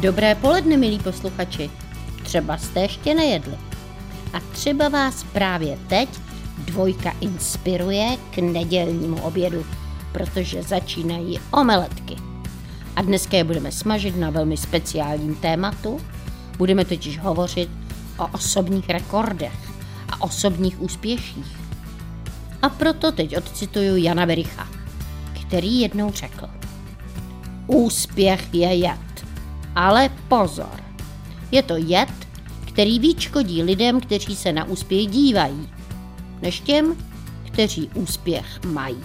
Dobré poledne, milí posluchači. Třeba jste ještě nejedli. A třeba vás právě teď Dvojka inspiruje k nedělnímu obědu, protože začínají omeletky. A dneska je budeme smažit na velmi speciálním tématu. Budeme totiž hovořit o osobních rekordech a osobních úspěších. A proto teď odcituju Jana Wericha, který jednou řekl: Úspěch je jed, ale pozor, je to jed, který víc škodí lidem, kteří se na úspěch dívají, než těm, kteří úspěch mají.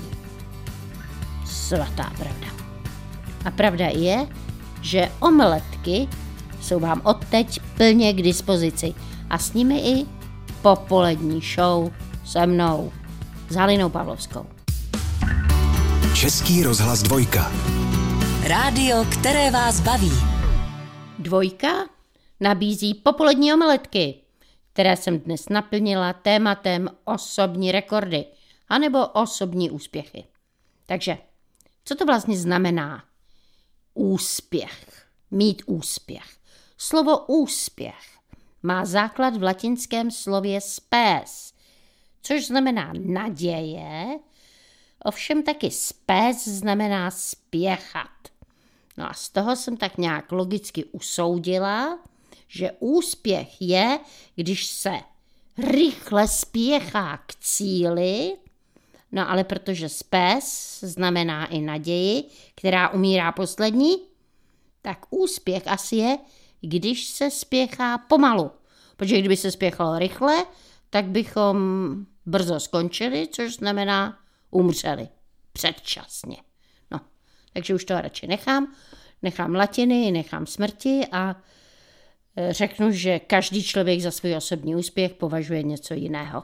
Svatá pravda. A pravda je, že omeletky jsou vám odteď plně k dispozici a s nimi i popolední show se mnou, s Halinou Pavlovskou. Český rozhlas Dvojka. Rádio, které vás baví. Dvojka nabízí popolední omeletky, které jsem dnes naplnila tématem osobní rekordy anebo osobní úspěchy. Takže, co to vlastně znamená úspěch, mít úspěch? Slovo úspěch má základ v latinském slově spes, což znamená naděje, ovšem taky spes znamená spěchat. No a z toho jsem tak nějak logicky usoudila, že úspěch je, když se rychle spěchá k cíli, no ale protože spes znamená i naději, která umírá poslední, tak úspěch asi je, když se spěchá pomalu. Protože kdyby se spěchalo rychle, tak bychom brzo skončili, což znamená umřeli předčasně. No, takže už to radši nechám latiny, nechám smrti a řeknu, že každý člověk za svůj osobní úspěch považuje něco jiného.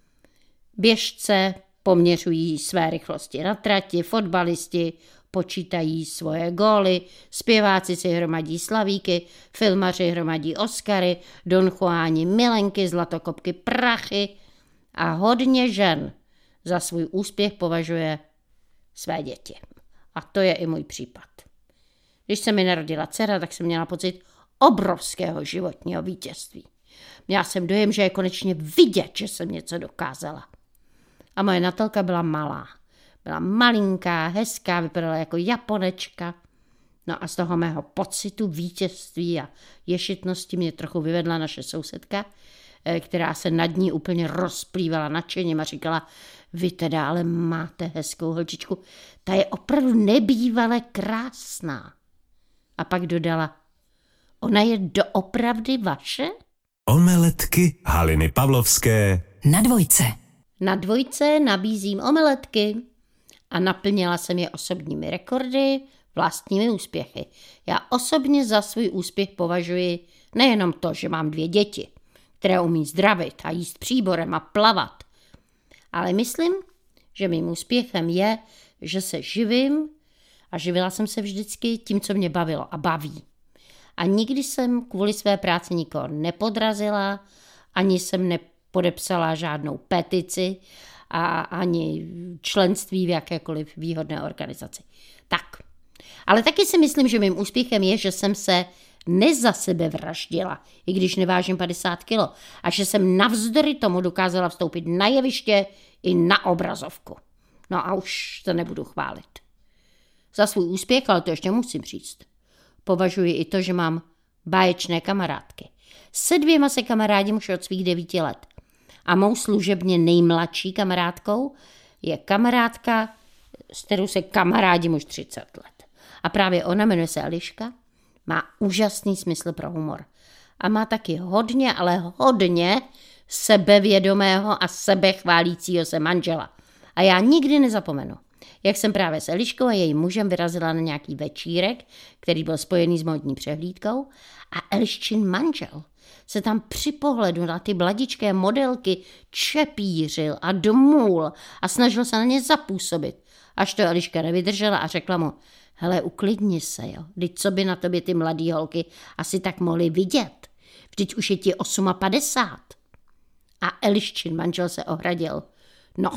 Běžce poměřují své rychlosti na trati, fotbalisti počítají svoje góly, zpěváci si hromadí slavíky, filmaři hromadí Oscary, Don Juani milenky, zlatokopky, prachy a hodně žen za svůj úspěch považuje své děti. A to je i můj případ. Když se mi narodila dcera, tak jsem měla pocit obrovského životního vítězství. Měla jsem dojem, že je konečně vidět, že jsem něco dokázala. A moje Natálka byla malá. Byla malinká, hezká, vypadala jako Japonečka. No a z toho mého pocitu vítězství a ješitnosti mě trochu vyvedla naše sousedka, která se nad ní úplně rozplývala nadšením a říkala: vy teda ale máte hezkou holčičku, ta je opravdu nebývale krásná. A pak dodala: ona je doopravdy vaše? Omeletky Haliny Pavlovské Na Dvojce. Na Dvojce nabízím omeletky a naplnila jsem je osobními rekordy, vlastními úspěchy. Já osobně za svůj úspěch považuji nejenom to, že mám 2 děti, které umí zdravit a jíst příborem a plavat, ale myslím, že mým úspěchem je, že se živím a živila jsem se vždycky tím, co mě bavilo a baví. A nikdy jsem kvůli své práci nikoho nepodrazila, ani jsem nepodepsala žádnou petici a ani členství v jakékoliv výhodné organizaci. Tak, ale taky si myslím, že mým úspěchem je, že jsem se neza sebe vraždila, i když nevážím 50 kilo, a že jsem navzdory tomu dokázala vstoupit na jeviště i na obrazovku. No a už to nebudu chválit. Za svůj úspěch, ale to ještě musím říct, považuji i to, že mám báječné kamarádky. Se 2 se kamarádím už od svých 9 let. A mou služebně nejmladší kamarádkou je kamarádka, s kterou se kamarádím už 30 let. A právě ona, jmenuje se Eliška, má úžasný smysl pro humor. A má taky hodně, ale hodně sebevědomého a sebechválícího se manžela. A já nikdy nezapomenu, jak jsem právě s Eliškou a jejím mužem vyrazila na nějaký večírek, který byl spojený s módní přehlídkou, a Eliščin manžel se tam při pohledu na ty mladičké modelky čepířil a dmul a snažil se na ně zapůsobit, až to Eliška nevydržela a řekla mu: hele, uklidni se, jo, vždyť co by na tobě ty mladý holky asi tak mohly vidět, vždyť už je ti 58. A Eliščin manžel se ohradil: no,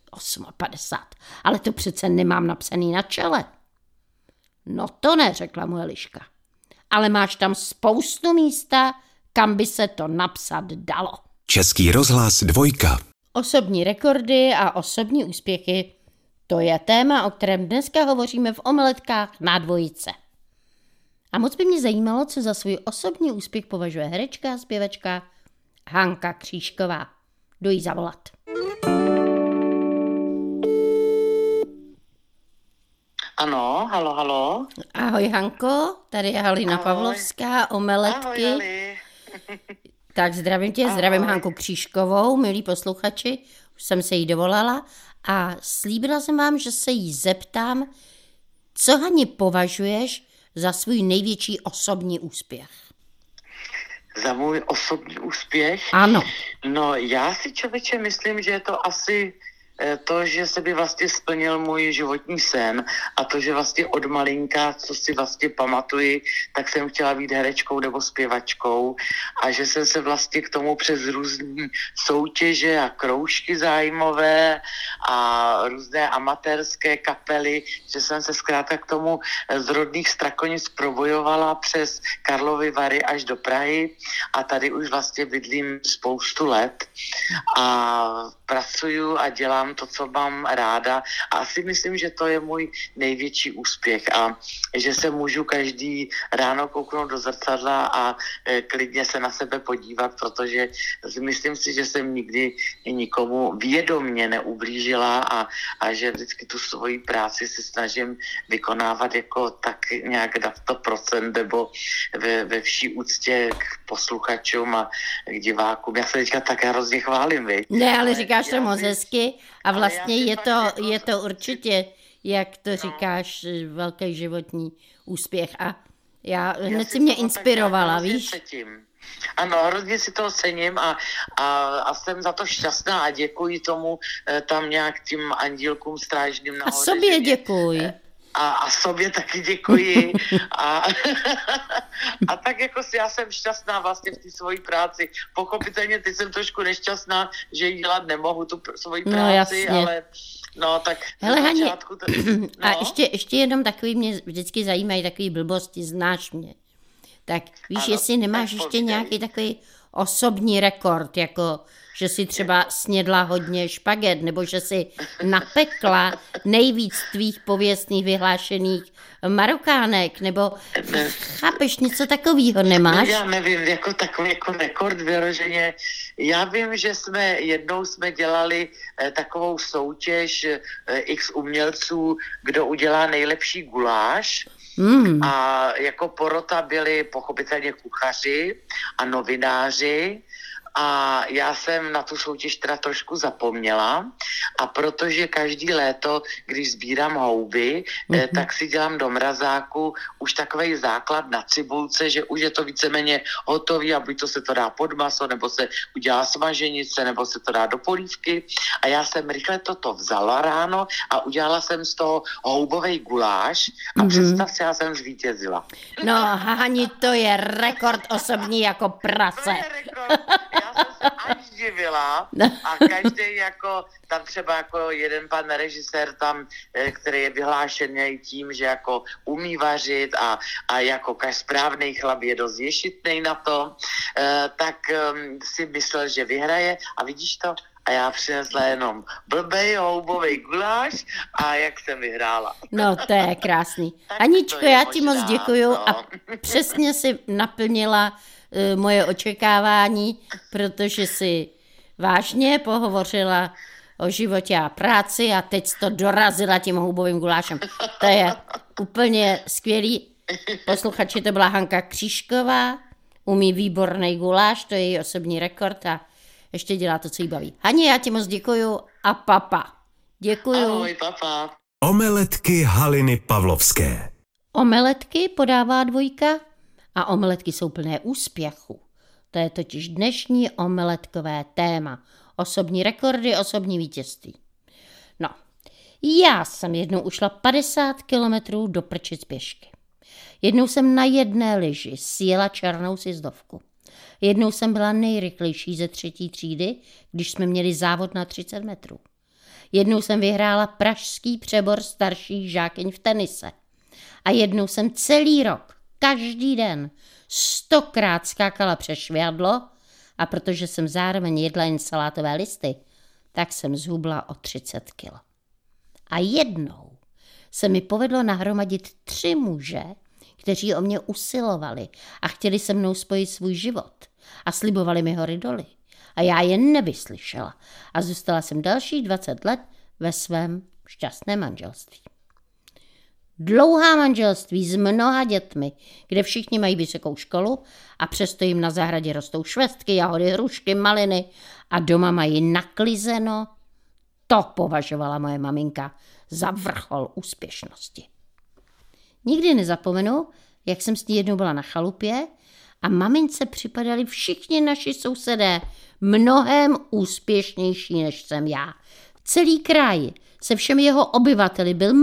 58, ale to přece nemám napsaný na čele. No to ne, řekla mu Eliška. ale máš tam spoustu místa, kam by se to napsat dalo. Český rozhlas 2. Osobní rekordy a osobní úspěchy, to je téma, o kterém dneska hovoříme v Omeletkách na Dvojice. A moc by mě zajímalo, co za svůj osobní úspěch považuje herečka a zpěvačka Hanka Křížková. Jdu jí zavolat. Ano, halo. Ahoj Hanko, tady je Halina Pavlovská, Omeletky. Ahoj, Tak zdravím tě, zdravím Hanku Křížkovou, milí posluchači, už jsem se jí dovolala a slíbila jsem vám, že se jí zeptám, co Hani považuješ za svůj největší osobní úspěch. Za můj osobní úspěch? Ano. No, já si, člověče, myslím, že je to asi to, že se by vlastně splnil můj životní sen a to, že vlastně od malinka, co si vlastně pamatuji, tak jsem chtěla být herečkou nebo zpěvačkou a že jsem se vlastně k tomu přes různé soutěže a kroužky zájmové a různé amatérské kapely, že jsem se zkrátka k tomu z rodných Strakonic probojovala přes Karlovy Vary až do Prahy a tady už vlastně bydlím spoustu let a pracuju a dělám to, co mám ráda a asi myslím, že to je můj největší úspěch a že se můžu každý ráno kouknout do zrcadla a klidně se na sebe podívat, protože myslím si, že jsem nikdy nikomu vědomně neublížila a že vždycky tu svoji práci se snažím vykonávat jako tak nějak na 100% nebo ve vší úctě k posluchačům a k divákům. Já se teďka tak hrozně chválím, viď? Ne, ale říkáš to moc hezky a vlastně je to určitě, jak to říkáš, velký životní úspěch a já hned si mě inspirovala, víš? Ano, hrozně si toho cením a jsem za to šťastná a děkuji tomu tam nějak tím andílkům strážným nahoře. A sobě děkuji. A sobě taky děkuji. A tak jako já jsem šťastná vlastně v té svojí práci. Pochopitelně teď jsem trošku nešťastná, že ji dělat nemohu, tu svoji práci, ale no tak hele, na Hani, začátku a ještě jenom takový, mě vždycky zajímají takový blbosti, znáš mě. Tak víš, ano, jestli nemáš ještě nějaký takový osobní rekord, jako že si třeba snědla hodně špaget, nebo že si napekla nejvíc tvých pověstných vyhlášených marokánek, nebo chápeš, něco takového nemáš? Já nevím, jako takový jako rekord vyloženě. Já vím, že jednou jsme dělali takovou soutěž x umělců, kdo udělá nejlepší guláš. A jako porota byli pochopitelně kuchaři a novináři a já jsem na tu soutěž teda trošku zapomněla a protože každý léto, když sbírám houby, tak si dělám do mrazáku už takovej základ na cibulce, že už je to víceméně hotový a buď to se to dá pod maso, nebo se udělá smaženice, nebo se to dá do polívky a já jsem rychle toto vzala ráno a udělala jsem z toho houbovej guláš a představ si, já jsem zvítězila. No, Hani, to je rekord osobní jako prase. To je rekord. Já jsem se až divila a každý jako, tam třeba jako jeden pan režisér tam, který je vyhlášený tím, že jako umí vařit a jako správnej chlap je dost ješitnej na to, tak si myslel, že vyhraje a vidíš to? A já přinesla jenom blbej houbovej guláš a jak jsem vyhrála. No, to je krásný. Aničko, já ti moc děkuju a přesně si naplnila moje očekávání, protože si vážně pohovořila o životě a práci a teď to dorazila tím houbovým gulášem. To je úplně skvělý. Posluchači, to byla Hanka Křížková, umí výborný guláš, to je její osobní rekord a ještě dělá to, co jí baví. Hani, já ti moc děkuju a papa. Děkuju. Ahoj, papa. Omeletky Haliny Pavlovské. Omeletky podává Dvojka a omeletky jsou plné úspěchu. To je totiž dnešní omeletkové téma. Osobní rekordy, osobní vítězství. No, já jsem jednou ušla 50 kilometrů do Prčic pěšky. Jednou jsem na jedné lyži sjela černou sjezdovku. Jednou jsem byla nejrychlejší ze 3. třídy, když jsme měli závod na 30 metrů. Jednou jsem vyhrála pražský přebor starších žákyň v tenise. A jednou jsem celý rok každý den 100krát skákala přes švihadlo a protože jsem zároveň jedla jen salátové listy, tak jsem zhubla o 30 kilo. A jednou se mi povedlo nahromadit 3 muže, kteří o mě usilovali a chtěli se mnou spojit svůj život a slibovali mi hory doly. A já je nevyslyšela a zůstala jsem dalších 20 let ve svém šťastném manželství. Dlouhá manželství s mnoha dětmi, kde všichni mají vysokou školu a přesto jim na zahradě rostou švestky, jahody, hrušky, maliny a doma mají naklizeno. To považovala moje maminka za vrchol úspěšnosti. Nikdy nezapomenu, jak jsem s ní jednou byla na chalupě a mamince připadali všichni naši sousedé mnohem úspěšnější, než jsem já. Celý kraj se všemi jeho obyvateli byl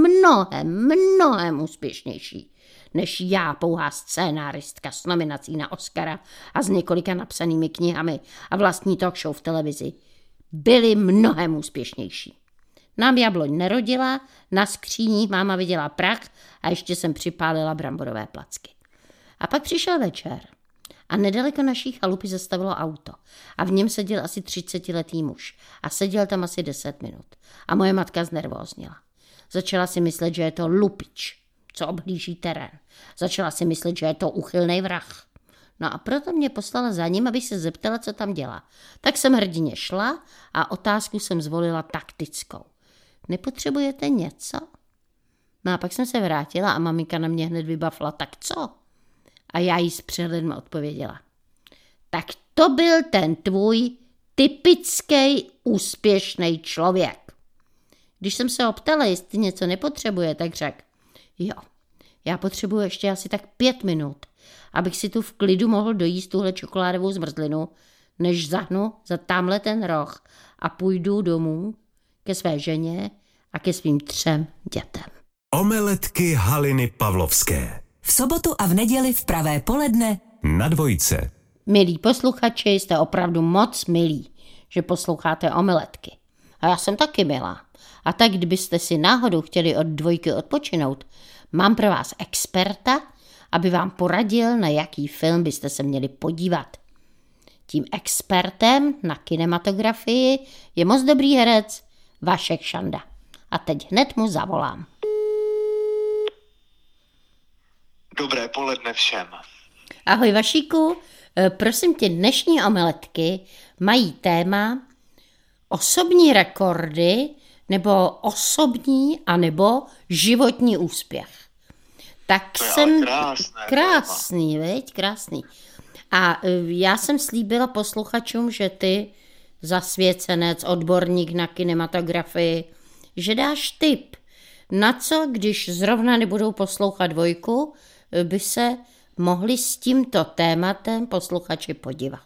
mnohem úspěšnější než já, pouhá scénáristka s nominací na Oscara a s několika napsanými knihami a vlastní talk show v televizi. Byli mnohem úspěšnější. Nám jabloň nerodila, na skříních máma viděla prach a ještě jsem připálila bramborové placky. A pak přišel večer a nedaleko naší chalupy zastavilo auto a v něm seděl asi 30letý muž a seděl tam asi 10 minut. A moje matka znervózněla. Začala si myslet, že je to lupič, co obhlíží terén. Začala si myslet, že je to úchylnej vrah. No a proto mě poslala za ním, abych se zeptala, co tam dělá. Tak jsem hrdině šla a otázku jsem zvolila taktickou. Nepotřebujete něco? No a pak jsem se vrátila a maminka na mě hned vybafla, tak co? A já jí s přehledem odpověděla. Tak to byl ten tvůj typický úspěšný člověk. Když jsem se ho ptala, jestli něco nepotřebuje, tak řekl, jo, já potřebuji ještě asi tak 5 minut, abych si tu v klidu mohl dojíst tuhle čokoládovou zmrzlinu, než zahnu za tamhle ten roh a půjdu domů ke své ženě a ke svým 3 dětem. Omeletky Haliny Pavlovské. V sobotu a v neděli v pravé poledne Na Dvojce. Milí posluchači, jste opravdu moc milí, že posloucháte Omeletky. A já jsem taky milá. A tak, kdybyste si náhodou chtěli od Dvojky odpočinout, mám pro vás experta, aby vám poradil, na jaký film byste se měli podívat. Tím expertem na kinematografii je moc dobrý herec Vašek Šanda. A teď hned mu zavolám. Dobré poledne všem. Ahoj Vašíku, prosím tě, dnešní Omeletky mají téma osobní rekordy nebo osobní anebo životní úspěch. Tak To je jsem ale krásný, veď? Krásný. A já jsem slíbila posluchačům, že ty zasvěcenec, odborník na kinematografii, že dáš tip, na co, když zrovna nebudou poslouchat Dvojku, by se mohli s tímto tématem posluchači podívat.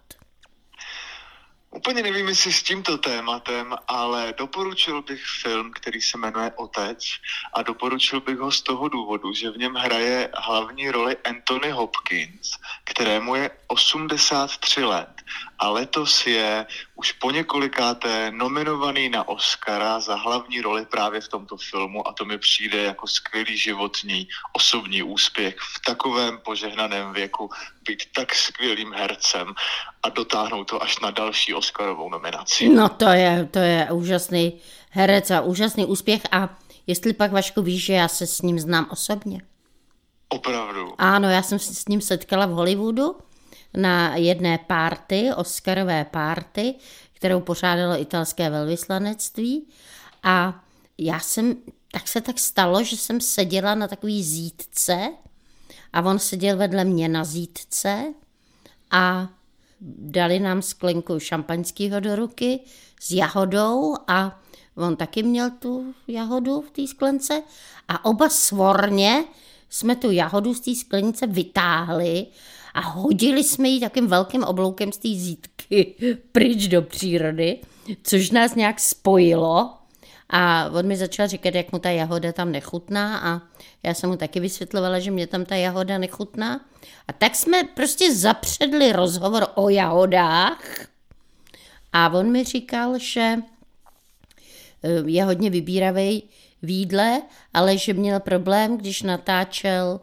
Úplně nevím, jestli s tímto tématem, ale doporučil bych film, který se jmenuje Otec a doporučil bych ho z toho důvodu, že v něm hraje hlavní roli Anthony Hopkins, kterému je 83 let a letos je už poněkolikáté nominovaný na Oscara za hlavní roli právě v tomto filmu a to mi přijde jako skvělý životní osobní úspěch v takovém požehnaném věku být tak skvělým hercem a dotáhnout to až na další Oscarovou nominaci. No to je úžasný herec a úžasný úspěch a jestli pak Vašku víš, že já se s ním znám osobně. Opravdu. Ano, já jsem se s ním setkala v Hollywoodu na jedné party, Oscarové party, kterou pořádalo italské velvyslanectví a tak se stalo, že jsem seděla na takový zítce a on seděl vedle mě na zítce a dali nám sklenku šampaňského do ruky s jahodou a on taky měl tu jahodu v té sklence a oba svorně jsme tu jahodu z té sklenice vytáhli a hodili jsme ji takým velkým obloukem z té zítky pryč do přírody, což nás nějak spojilo. A on mi začal říkat, jak mu ta jahoda tam nechutná a já jsem mu taky vysvětlovala, že mě tam ta jahoda nechutná. A tak jsme prostě zapředli rozhovor o jahodách a on mi říkal, že je hodně vybíravej v jídle, ale že měl problém, když natáčel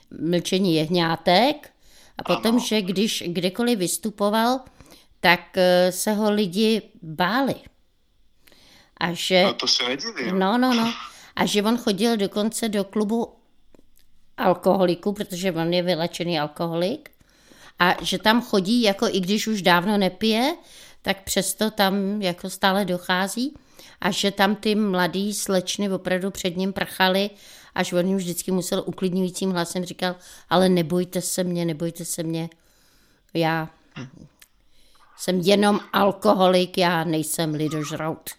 Mlčení jehňátek a potom, Ano. že když kdekoliv vystupoval, tak se ho lidi báli. A že... No to se nedivím. No. A že on chodil dokonce do klubu alkoholiků, protože on je vylečený alkoholik. A že tam chodí, jako i když už dávno nepije, tak přesto tam jako stále dochází. A že tam ty mladý slečny opravdu před ním prchali, až on jim vždycky musel uklidňujícím hlasem říkal, ale nebojte se mě. Já jsem jenom alkoholik, já nejsem lidožrout.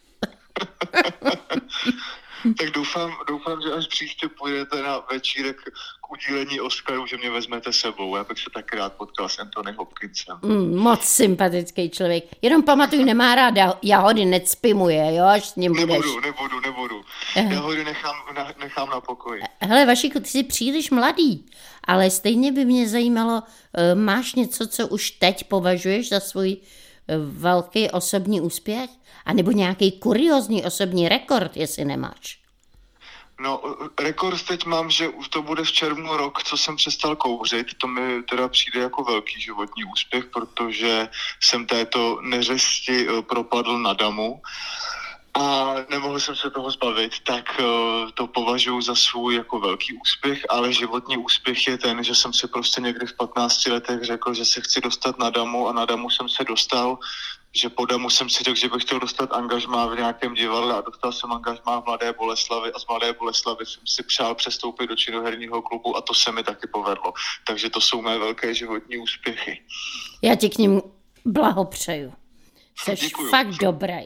Tak doufám, že až příště pojedete na večírek k udílení Oscaru, že mě vezmete sebou. Já bych se tak rád potkal s Anthony Hopkinsem. Moc sympatický člověk. Jenom pamatuj, nemá ráda jahody, necpimuje, jo, až s ním budeš. Nebudu. Jahody nechám na pokoji. Hele, Vašíku, ty jsi příliš mladý, ale stejně by mě zajímalo, máš něco, co už teď považuješ za svůj velký osobní úspěch? A nebo nějaký kuriózní osobní rekord, jestli nemáš? No, rekord teď mám, že už to bude v červnu rok, co jsem přestal kouřit. To mi teda přijde jako velký životní úspěch, protože jsem této neřesti propadl na damu a nemohl jsem se toho zbavit, tak to považuji za svůj jako velký úspěch, ale životní úspěch je ten, že jsem si prostě někdy v 15 letech řekl, že se chci dostat na damu a na damu jsem se dostal, že po damu jsem si řekl, že bych chtěl dostat angažmá v nějakém divadle a dostal jsem angažmá v Mladé Boleslavi a z Mladé Boleslavy jsem si přál přestoupit do činoherního klubu a to se mi taky povedlo. Takže to jsou mé velké životní úspěchy. Já ti k nim blahopřeju. Jsi Děkuju. fakt dobrý.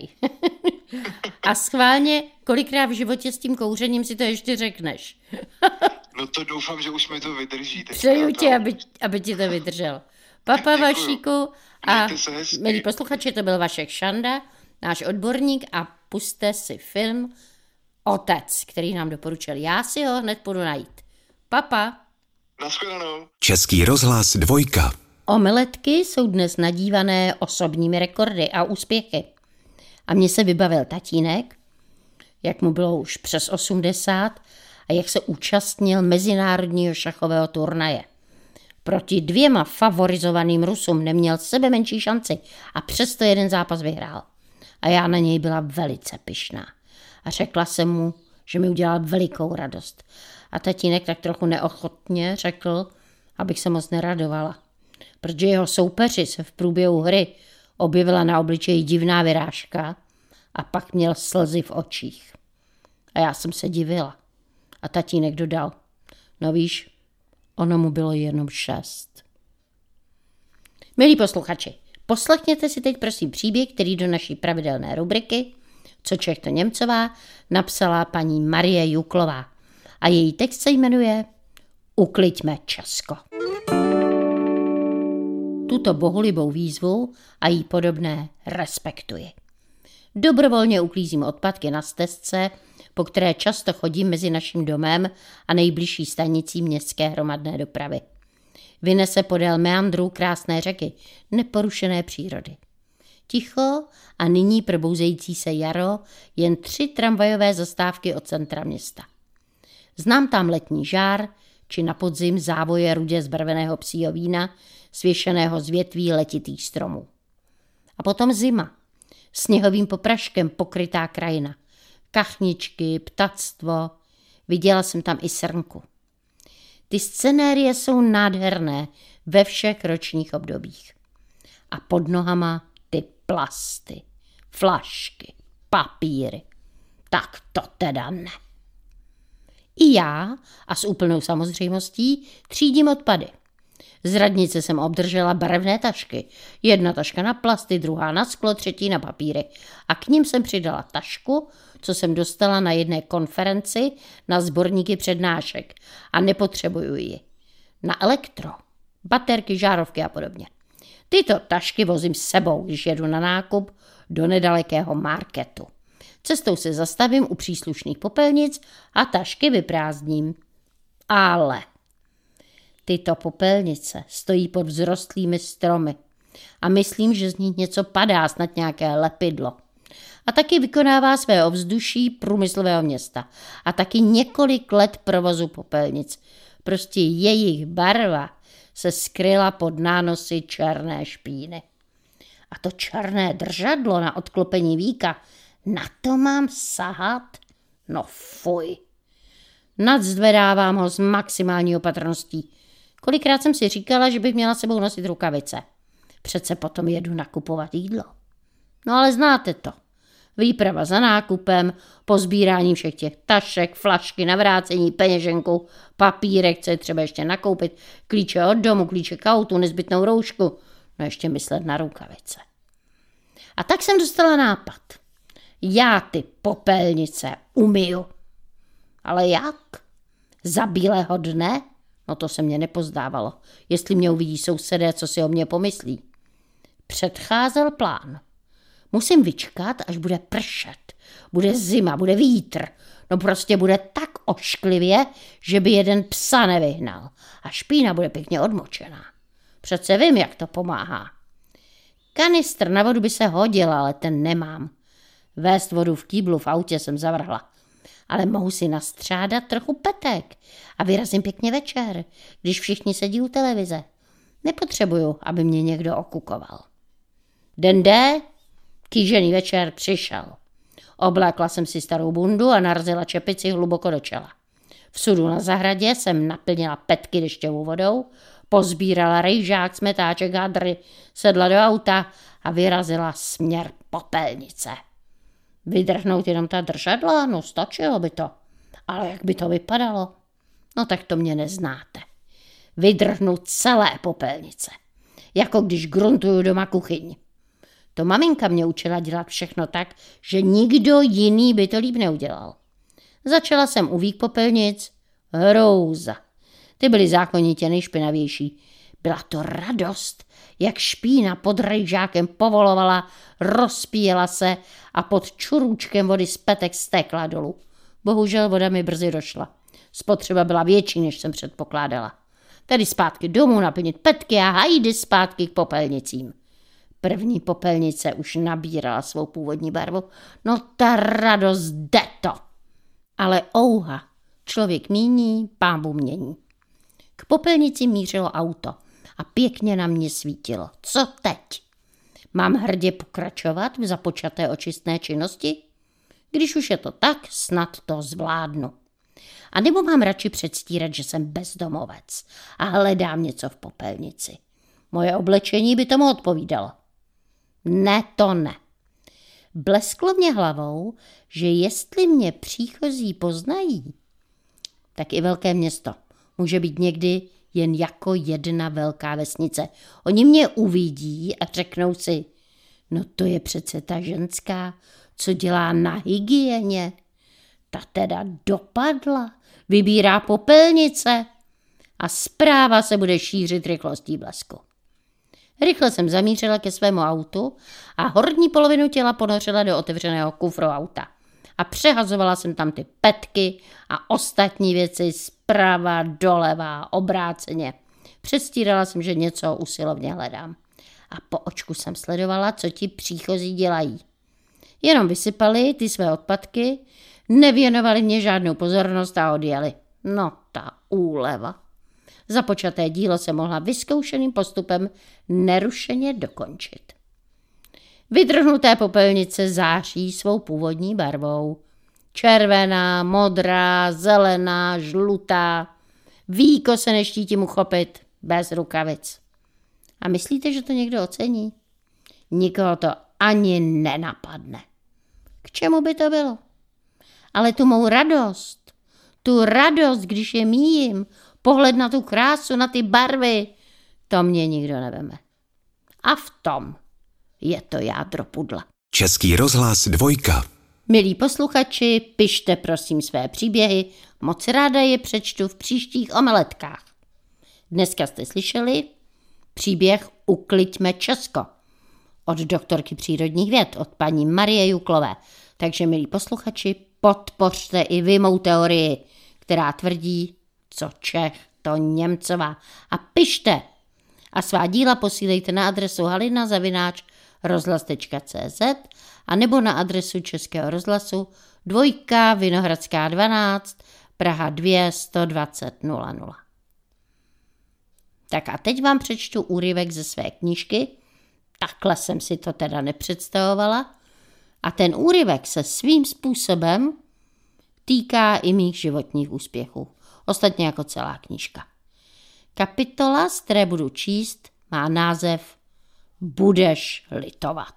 A schválně, kolikrát v životě s tím kouřením si to ještě řekneš. No to doufám, že už mi to vydrží. Přeju ti, aby ti to vydržel. Papa Děkuju. Vašíku a Mějte se hezky. milí posluchači, to byl Vašek Šanda, náš odborník a pusťte si film Otec, který nám doporučil. Já si ho hned půjdu najít. Papa. Naschledanou. Český rozhlas 2. Omeletky jsou dnes nadívané osobními rekordy a úspěchy. A mně se vybavil tatínek, jak mu bylo už přes 80 a jak se účastnil mezinárodního šachového turnaje. Proti 2 favorizovaným Rusům neměl sebe menší šanci a přesto jeden zápas vyhrál. A já na něj byla velice pyšná. A řekla jsem mu, že mi udělal velikou radost. A tatínek tak trochu neochotně řekl, abych se moc neradovala. Protože jeho soupeři se v průběhu hry objevila na obličeji divná vyrážka a pak měl slzy v očích. A já jsem se divila. A tatínek dodal, no víš, ono mu bylo jenom 6. Milí posluchači, poslechněte si teď prosím příběh, který do naší pravidelné rubriky Co Čech to Němcová napsala paní Marie Juklová. A její text se jmenuje Ukliďme Česko. Tuto bohulibou výzvu a jí podobné respektuji. Dobrovolně uklízím odpadky na stezce, po které často chodím mezi naším domem a nejbližší stanicí městské hromadné dopravy. Vynese podél meandrů krásné řeky, neporušené přírody. Ticho a nyní probouzející se jaro, jen 3 tramvajové zastávky od centra města. Znám tam letní žár, či na podzim závoje rudě zbarveného psího vína, svěšeného z větví letitých stromů. A potom zima, sněhovým popraškem pokrytá krajina, kachničky, ptactvo, viděla jsem tam i srnku. Ty scenérie jsou nádherné ve všech ročních obdobích. A pod nohama ty plasty, flašky, papíry. Tak to teda ne. I já, a s úplnou samozřejmostí, třídím odpady. Z radnice jsem obdržela barevné tašky. 1 taška na plasty, 2 na sklo, 3 na papíry. A k ním jsem přidala tašku, co jsem dostala na jedné konferenci na sborníky přednášek. A nepotřebuju ji. Na elektro, baterky, žárovky a podobně. Tyto tašky vozím s sebou, když jedu na nákup do nedalekého marketu. Cestou se zastavím u příslušných popelnic a tašky vyprázdním. Ale tyto popelnice stojí pod vzrostlými stromy a myslím, že z nich něco padá, snad nějaké lepidlo. A taky vykonává své ovzduší průmyslového města a taky několik let provozu popelnic. Prostě jejich barva se skryla pod nánosy černé špíny. A to černé držadlo na odklopení víka, na to mám sahat? No fuj. Nadzvedávám ho s maximální opatrností. Kolikrát jsem si říkala, že bych měla sebou nosit rukavice. Přece potom jedu nakupovat jídlo. No ale znáte to. Výprava za nákupem, pozbírání všech těch tašek, flašky, navrácení, peněženku, papírek, co je třeba ještě nakoupit, klíče od domu, klíče k autu, nezbytnou roušku, no ještě myslet na rukavice. A tak jsem dostala nápad. Já ty popelnice umyju. Ale jak? Za bílého dne? No to se mně nepozdávalo. Jestli mě uvidí sousedé, co si o mě pomyslí. Předcházel plán. Musím vyčkat, až bude pršet. Bude zima, bude vítr. No prostě bude tak ošklivě, že by jeden psa nevyhnal. A špína bude pěkně odmočená. Přece vím, jak to pomáhá. Kanistr na vodu by se hodil, ale ten nemám. Vést vodu v kýblu v autě jsem zavrhla. Ale mohu si nastřádat trochu petek a vyrazím pěkně večer, když všichni sedí u televize. Nepotřebuju, aby mě někdo okukoval. Den D, kýžený večer přišel. Oblékla jsem si starou bundu a narazila čepici hluboko do čela. V sudu na zahradě jsem naplnila petky dešťovou vodou, pozbírala rejžák, smetáček, hadry, sedla do auta a vyrazila směr popelnice. Vydrhnout jenom ta držadla? No stačilo by to. Ale jak by to vypadalo? No tak to mě neznáte. Vydrhnout celé popelnice. Jako když gruntuju doma kuchyň. To maminka mě učila dělat všechno tak, že nikdo jiný by to líp neudělal. Začala jsem u vík popelnic. Hrůza. Ty byly zákonitě nejšpinavější. Byla to radost, jak špína pod rejžákem povolovala, rozpíjela se a pod čurůčkem vody z petek stékla dolů. Bohužel voda mi brzy došla. Spotřeba byla větší, než jsem předpokládala. Tedy zpátky domů naplnit petky a hajdy zpátky k popelnicím. První popelnice už nabírala svou původní barvu. No ta radost jde to. Ale ouha, člověk míní, Pán mění. K popelnici mířilo auto a pěkně na mě svítilo. Co teď? Mám hrdě pokračovat v započaté očistné činnosti? Když už je to tak, snad to zvládnu. A nebo mám radši předstírat, že jsem bezdomovec a hledám něco v popelnici. Moje oblečení by tomu odpovídalo. Ne, to ne. Blesklo mě hlavou, že jestli mě příchozí poznají, tak i velké město může být někdy jen jako jedna velká vesnice. Oni mě uvidí a řeknou si, no to je přece ta ženská, co dělá na hygieně. Ta teda dopadla, vybírá popelnice a zpráva se bude šířit rychlostí blesku. Rychle jsem zamířila ke svému autu a horní polovinu těla ponořila do otevřeného kufru auta. A přehazovala jsem tam ty petky a ostatní věci zprava, doleva, obráceně. Předstírala jsem, že něco usilovně hledám. A po očku jsem sledovala, co ti příchozí dělají. Jenom vysypali ty své odpadky, nevěnovali mě žádnou pozornost a odjeli. No ta úleva. Započaté dílo se mohla vyzkoušeným postupem nerušeně dokončit. Vydrhnuté popelnice září svou původní barvou. Červená, modrá, zelená, žlutá. Víko se neštítím uchopit bez rukavic. A myslíte, že to někdo ocení? Nikoho to ani nenapadne. K čemu by to bylo? Ale tu mou radost, když je míjím, pohled na tu krásu, na ty barvy, to mě nikdo neveme. A v tom je to jádro pudla. Český rozhlas 2. Milí posluchači, pište prosím své příběhy, moc ráda je přečtu v příštích omeletkách. Dneska jste slyšeli příběh Ukliďme Česko od doktorky přírodních věd, od paní Marie Juklové. Takže milí posluchači, podpořte i vy mou teorii, která tvrdí, co Čech, to Němcová. A pište! A svá díla posílejte na adresu halina@rozhlas.cz a nebo na adresu Českého rozhlasu 2 Vinohradská 12, Praha 2 120 00. Tak a teď vám přečtu úryvek ze své knížky. Takhle jsem si to teda nepředstavovala. A ten úryvek se svým způsobem týká i mých životních úspěchů. Ostatně jako celá knížka. Kapitola, z které budu číst, má název Budeš litovat.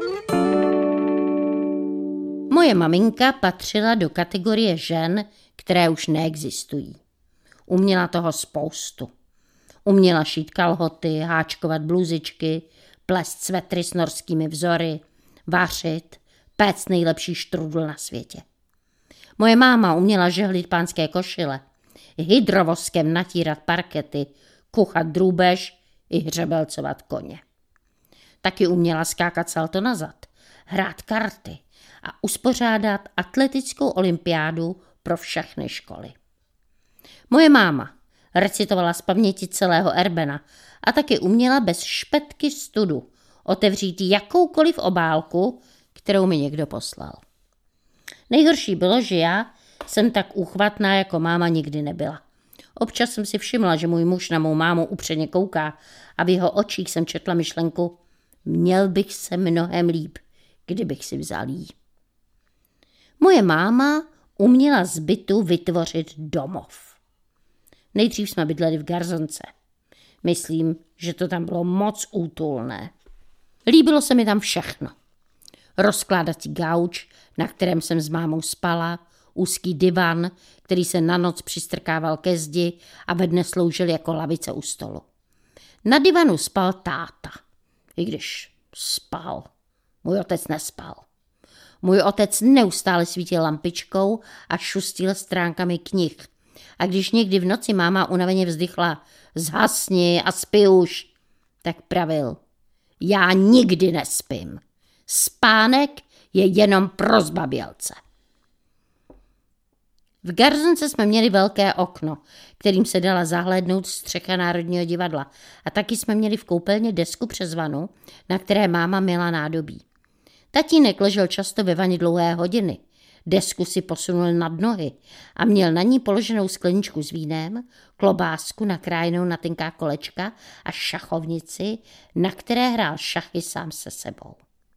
Moje maminka patřila do kategorie žen, které už neexistují. Uměla toho spoustu. Uměla šít kalhoty, háčkovat bluzičky, plést svetry s norskými vzory, vařit, péct nejlepší štrudl na světě. Moje máma uměla žehlit pánské košile, hydrovoskem natírat parkety, kuchat drůbež i hřebelcovat koně. Taky uměla skákat salto nazad, hrát karty a uspořádat atletickou olympiádu pro všechny školy. Moje máma recitovala z paměti celého Erbena a taky uměla bez špetky studu otevřít jakoukoliv obálku, kterou mi někdo poslal. Nejhorší bylo, že já jsem tak úchvatná jako máma nikdy nebyla. Občas jsem si všimla, že můj muž na mou mámu upřeně kouká a v jeho očích jsem četla myšlenku: měl bych se mnohem líp, kdybych si vzal jí. Moje máma uměla z bytu vytvořit domov. Nejdřív jsme bydleli v garzonce. Myslím, že to tam bylo moc útulné. Líbilo se mi tam všechno. Rozkládací gauč, na kterém jsem s mámou spala, úzký divan, který se na noc přistrkával ke zdi a ve dne sloužil jako lavice u stolu. Na divanu spal táta, i když spal. Můj otec nespal. Můj otec neustále svítil lampičkou a šustil stránkami knih. A když někdy v noci máma unaveně vzdychla: zhasni a spí už, tak pravil: já nikdy nespím. Spánek je jenom pro zbabělce. V garzonce jsme měli velké okno, kterým se dala zahlédnout střecha Národního divadla, a taky jsme měli v koupelně desku přes vanu, na které máma myla nádobí. Tatínek ležel často ve vani dlouhé hodiny. Desku si posunul nad nohy a měl na ní položenou skleničku s vínem, klobásku nakrájenou na tenká kolečka a šachovnici, na které hrál šachy sám se sebou.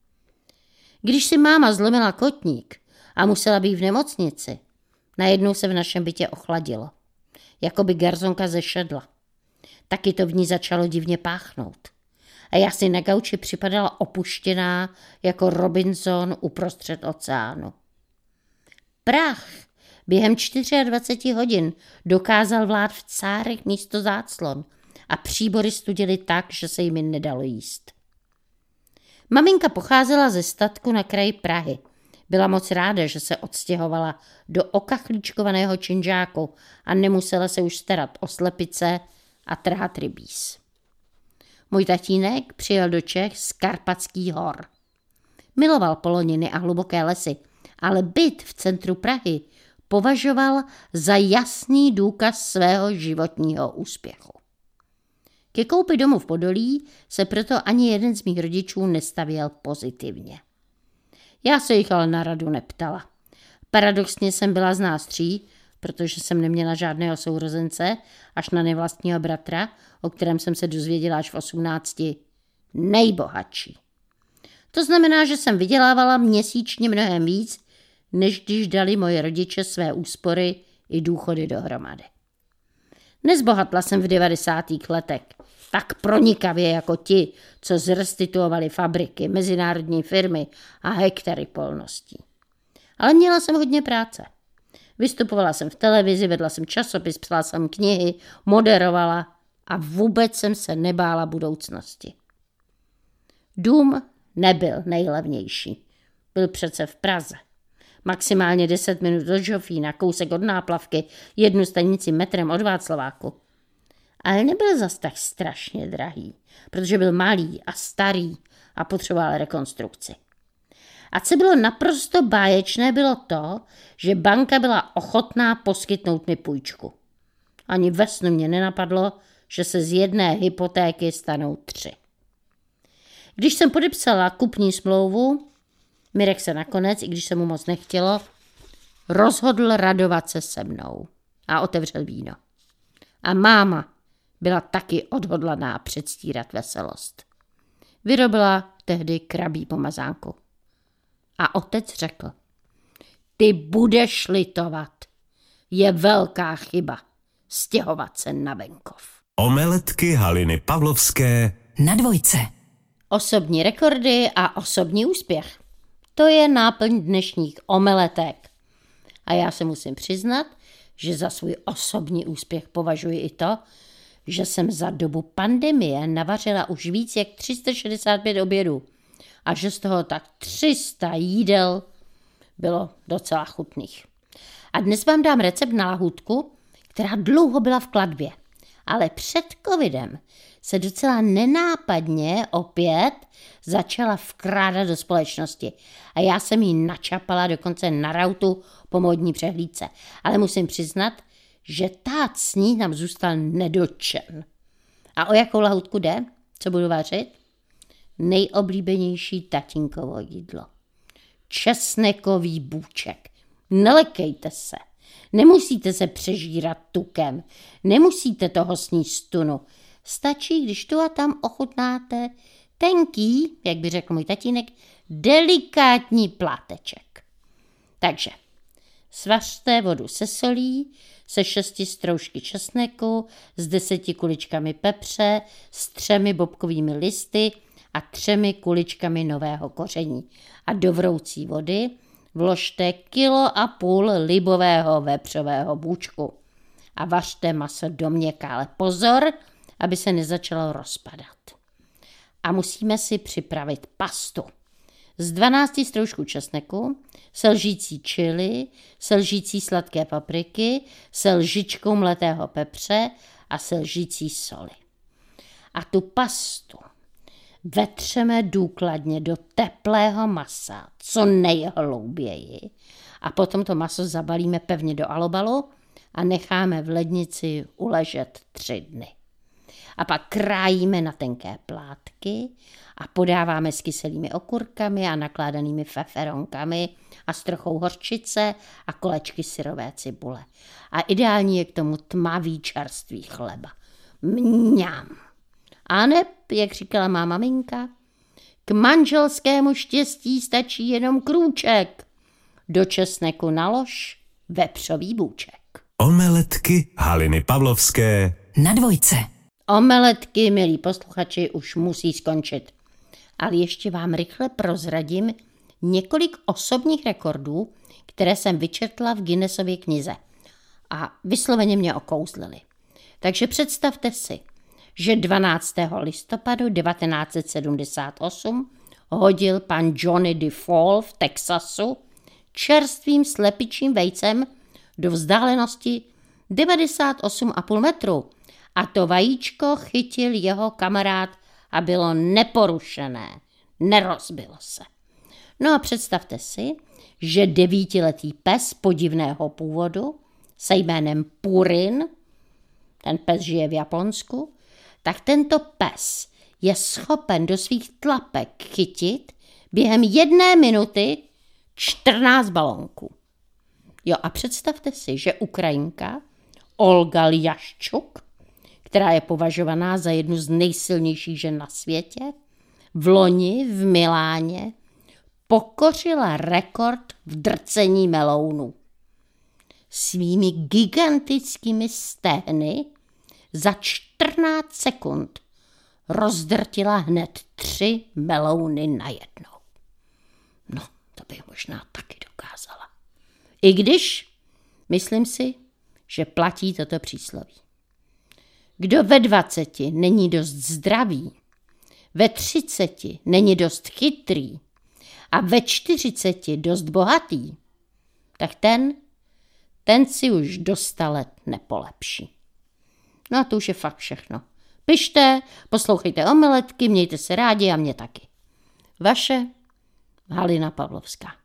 Když si máma zlomila kotník a musela být v nemocnici, najednou se v našem bytě ochladilo, jako by garzonka zešedla. Taky to v ní začalo divně páchnout. A já si na gauči připadala opuštěná jako Robinson uprostřed oceánu. Prach během 24 hodin dokázal vlád v cárech místo záclon a příbory studily tak, že se jimi nedalo jíst. Maminka pocházela ze statku na kraji Prahy. Byla moc ráda, že se odstěhovala do okachlíčkovaného činžáku a nemusela se už starat o slepice a trhat rybíz. Můj tatínek přijel do Čech z Karpatských hor. Miloval poloniny a hluboké lesy, ale byt v centru Prahy považoval za jasný důkaz svého životního úspěchu. Ke koupi domu v Podolí se proto ani jeden z mých rodičů nestavěl pozitivně. Já se jich ale na radu neptala. Paradoxně jsem byla z nás 3, protože jsem neměla žádného sourozence, až na nevlastního bratra, o kterém jsem se dozvěděla až v 18, nejbohatší. To znamená, že jsem vydělávala měsíčně mnohem víc, než když dali moje rodiče své úspory i důchody dohromady. Nezbohatla jsem v 90. letech tak pronikavě jako ti, co zrestituovali fabriky, mezinárodní firmy a hektary polností. Ale měla jsem hodně práce. Vystupovala jsem v televizi, vedla jsem časopis, psala jsem knihy, moderovala a vůbec jsem se nebála budoucnosti. Dům nebyl nejlevnější. Byl přece v Praze. Maximálně 10 minut do Žofína, kousek od Náplavky, 1 stanici metrem od Václaváku. Ale nebyl zas tak strašně drahý, protože byl malý a starý a potřeboval rekonstrukci. A co bylo naprosto báječné, bylo to, že banka byla ochotná poskytnout mi půjčku. Ani ve snu mě nenapadlo, že se z jedné hypotéky stanou 3. Když jsem podepsala kupní smlouvu, Mirek se nakonec, i když se mu moc nechtělo, rozhodl radovat se se mnou a otevřel víno. A máma byla taky odhodlaná předstírat veselost. Vyrobila tehdy krabí pomazánku. A otec řekl, ty budeš litovat. Je velká chyba stěhovat se na venkov. Omeletky Haliny Pavlovské na Dvojce. Osobní rekordy a osobní úspěch. To je náplň dnešních omeletek. A já se musím přiznat, že za svůj osobní úspěch považuji i to, že jsem za dobu pandemie navařila už víc jak 365 obědů a že z toho tak 300 jídel bylo docela chutných. A dnes vám dám recept na lahůdku, která dlouho byla v kladbě, ale před covidem se docela nenápadně opět začala vkrádat do společnosti. A já jsem ji načapala dokonce na rautu po módní přehlídce. Ale musím přiznat, že tát s ní nám zůstal nedotčen. A o jakou lahůdku jde? Co budu vařit? Nejoblíbenější tatínkovo jídlo. Česnekový bůček. Nelekejte se. Nemusíte se přežírat tukem. Nemusíte toho sníst tunu. Stačí, když tu a tam ochutnáte tenký, jak by řekl můj tatínek, delikátní pláteček. Takže svařte vodu se solí, se 6 stroužky česneku, s 10 kuličkami pepře, s 3 bobkovými listy a 3 kuličkami nového koření. A do vroucí vody vložte 1,5 kg libového vepřového bůčku. A vařte maso do měka, ale pozor, aby se nezačalo rozpadat. A musíme si připravit pastu. Z 12 stroužků česneku, se lžící chili, se lžící sladké papriky, se lžičkou mletého pepře a se lžící soli. A tu pastu vetřeme důkladně do teplého masa, co nejhlouběji. A potom to maso zabalíme pevně do alobalu a necháme v lednici uležet 3 dny. A pak krájíme na tenké plátky a podáváme s kyselými okurkami a nakládanými feferonkami a s trochou hořčice a kolečky syrové cibule. A ideální je k tomu tmavý čerstvý chleba. Mňam. A ne, jak říkala má maminka, k manželskému štěstí stačí jenom krůček. Do česneku nalož vepřový bůček. Omeletky Haliny Pavlovské na Dvojce. Omeletky, milí posluchači, už musí skončit. Ale ještě vám rychle prozradím několik osobních rekordů, které jsem vyčetla v Guinnessově knize. A vysloveně mě okouzlily. Takže představte si, že 12. listopadu 1978 hodil pan Johnny DeFall v Texasu čerstvým slepičím vejcem do vzdálenosti 98,5 metru. A to vajíčko chytil jeho kamarád a bylo neporušené. Nerozbilo se. No a představte si, že 9letý pes podivného původu se jménem Purin, ten pes žije v Japonsku, tak tento pes je schopen do svých tlapek chytit během 1 minuty 14 balónků. Jo a představte si, že Ukrajinka Olga Ljaščuk, která je považovaná za jednu z nejsilnějších žen na světě, vloni v Miláně pokořila rekord v drcení melounů. Svými gigantickými stehny za 14 sekund rozdrtila hned 3 melouny najednou. No, to bych možná taky dokázala. I když, myslím si, že platí toto přísloví. Kdo ve 20 není dost zdravý, ve 30 není dost chytrý a ve 40 dost bohatý, tak ten si už do 100 let nepolepší. No a to už je fakt všechno. Pište, poslouchejte omeletky, mějte se rádi a mě taky. Vaše Halina Pavlovská.